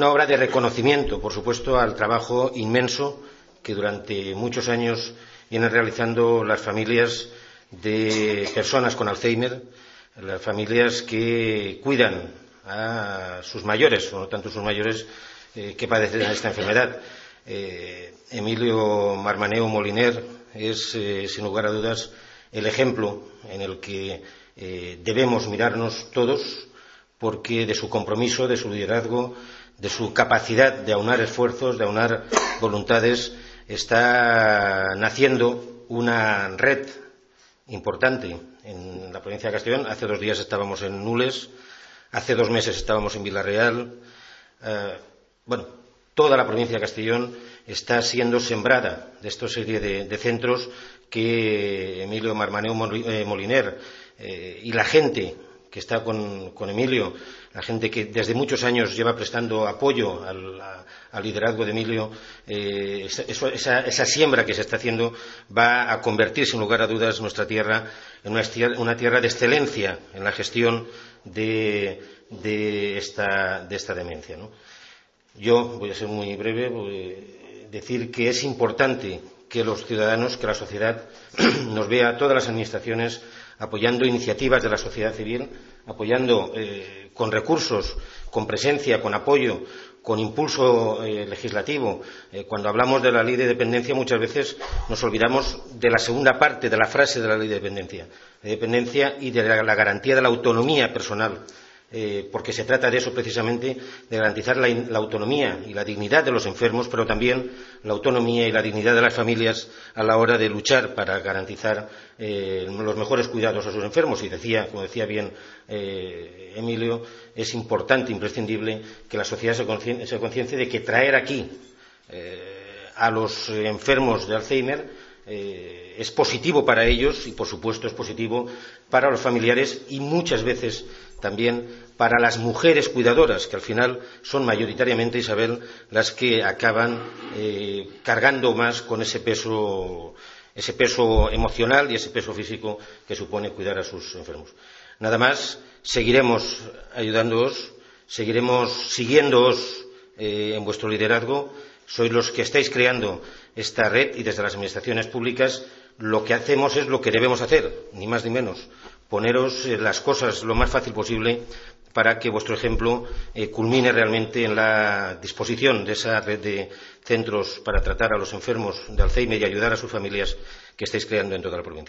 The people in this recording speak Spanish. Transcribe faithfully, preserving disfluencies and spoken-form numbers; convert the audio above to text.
Una obra de reconocimiento, por supuesto, al trabajo inmenso que durante muchos años vienen realizando las familias de personas con Alzheimer, las familias que cuidan a sus mayores, o no tanto sus mayores, eh, que padecen esta enfermedad. Eh, Emilio Marmaneu Moliner es, eh, sin lugar a dudas, el ejemplo en el que eh, debemos mirarnos todos, porque de su compromiso, de su liderazgo, de su capacidad de aunar esfuerzos, de aunar voluntades, está naciendo una red importante en la provincia de Castellón. Hace dos días estábamos en Nules, hace dos meses estábamos en Villarreal. Eh, bueno, toda la provincia de Castellón está siendo sembrada de esta serie de, de centros que Emilio Marmaneu Moliner eh, y la gente que está con, con Emilio, la gente que desde muchos años lleva prestando apoyo al, a, al liderazgo de Emilio, eh, eso, esa, esa siembra que se está haciendo va a convertir, sin lugar a dudas, nuestra tierra en una, una tierra de excelencia en la gestión de, de, esta, de esta demencia, ¿no? Yo voy a ser muy breve, voy a decir que es importante que los ciudadanos, que la sociedad nos vea a todas las administraciones apoyando iniciativas de la sociedad civil, apoyando eh, con recursos, con presencia, con apoyo, con impulso eh, legislativo. Eh, cuando hablamos de la ley de dependencia muchas veces nos olvidamos de la segunda parte de la frase de la ley de dependencia, de dependencia y de la, la garantía de la autonomía personal. Eh, porque se trata de eso precisamente, de garantizar la, la autonomía y la dignidad de los enfermos, pero también la autonomía y la dignidad de las familias a la hora de luchar para garantizar eh, los mejores cuidados a sus enfermos. Y decía, como decía bien eh, Emilio, es importante, imprescindible, que la sociedad se, concien se conciencie de que traer aquí eh, a los enfermos de Alzheimer eh, es positivo para ellos y, por supuesto, es positivo para los familiares y muchas veces también para las mujeres cuidadoras, que al final son mayoritariamente, Isabel, las que acaban eh, cargando más con ese peso, ese peso emocional y ese peso físico que supone cuidar a sus enfermos. Nada más, seguiremos ayudándoos, seguiremos siguiéndoos eh, en vuestro liderazgo. Sois los que estáis creando esta red y desde las administraciones públicas lo que hacemos es lo que debemos hacer, ni más ni menos, poneros las cosas lo más fácil posible para que vuestro ejemplo eh, culmine realmente en la disposición de esa red de centros para tratar a los enfermos de Alzheimer y ayudar a sus familias que estáis creando en toda la provincia.